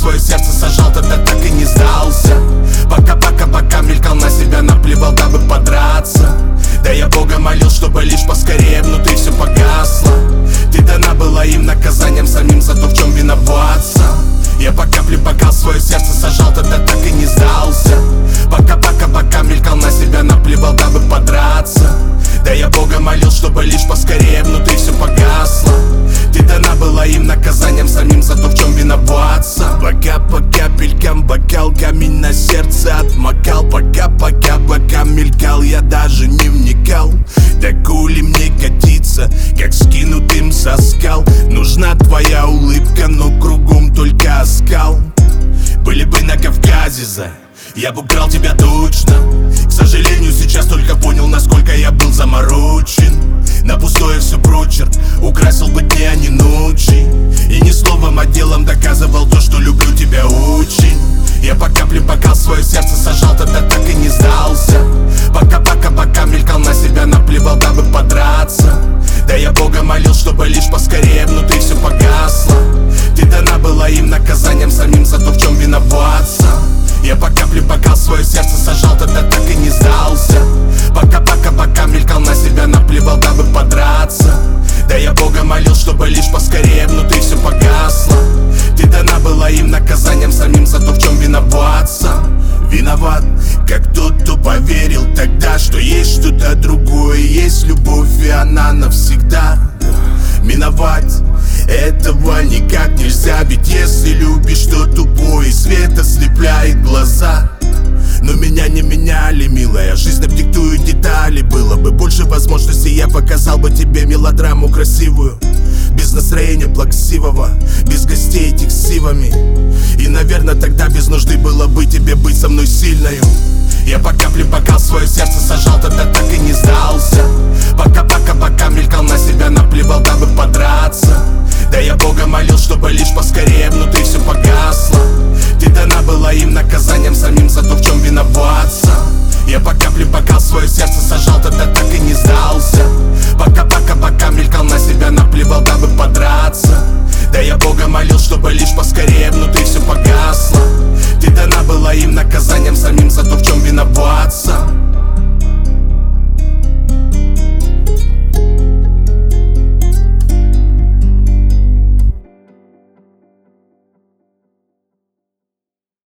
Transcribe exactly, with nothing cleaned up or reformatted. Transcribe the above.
свое сердце сажал, тогда так и не сдался. Пока-пока-пока мелькал, на себя наплевал, дабы подраться. Да я Бога молил, чтобы лишь поскорее внутри все погасло. Ты дана была им наказанием самим за то, в чем виноваться. Я по капле бокал, свое сердце сажал, тогда так и не сдался. Пока-пока-пока мелькал, на себя наплевал, дабы подраться. Да я Бога молил, чтобы лишь поскорее внутри все погасло. Ты дана была им наказанием самим за то, в чем виноваться. Пока по капелькам бокал, камень на сердце отмокал. Пока-пока-пока мелькал, я даже не вникал. Да кули мне катиться, как скинутым со скал. Нужна твоя улыбка, но кругом только оскал. Были бы на Кавказе за, я бы украл тебя точно. К сожалению, сейчас только понял, насколько я был заморочен. На пустое все прочерк, украсил бы дни, а не ночи. И не словом, а делом доказывал то, что люблю тебя очень. Я по капле бокал, свое сердце сажал, тогда так и не сдался. Пока-пока-пока мелькал, на себя наплевал, дабы подраться. Да я Бога молил, чтобы лишь поскорее внутри все погасло. Ты дана была им наказанием самим за то, в чем виноваться. Я по капле бокал, свое сердце сажал, тогда так и не сдался. Пока-пока-пока мелькал, на себя наплевал, дабы подраться. Да я Бога молил, чтобы лишь поскорее внутри все погасло. Ты дана была им наказанием самим за то, в чем виноваться. Виноват, как тот, кто поверил тогда, что есть что-то другое, есть любовь, и она навсегда. Миновать этого никак нельзя, ведь если любишь, то тупой, и свет ослепляет глаза. Но меня не меняли, милая, жизнь нам диктует детали. Было бы больше возможностей, я показал бы тебе мелодраму красивую. Без настроения плаксивого, без гостей этих с сивами. И, наверное, тогда без нужды было бы тебе быть со мной сильною. Я по капле бокал, свое сердце сажал, тогда так и не сдался. Пока-пока-пока мелькал, на себя наплевал, дабы подраться. Да я Бога молил, чтобы лишь поскорее внутри все погасло. Ты дана была им наказанием самим за то, в чем виноваться. Я по капле бокал, свое сердце сажал, тогда так и не сдался. Пока-пока-пока мелькал, на себя наплевал, дабы подраться. Да я Бога молил, чтобы лишь поскорее внутри все погасло. Ты дана была им наказанием самим за то, в чем виноваться.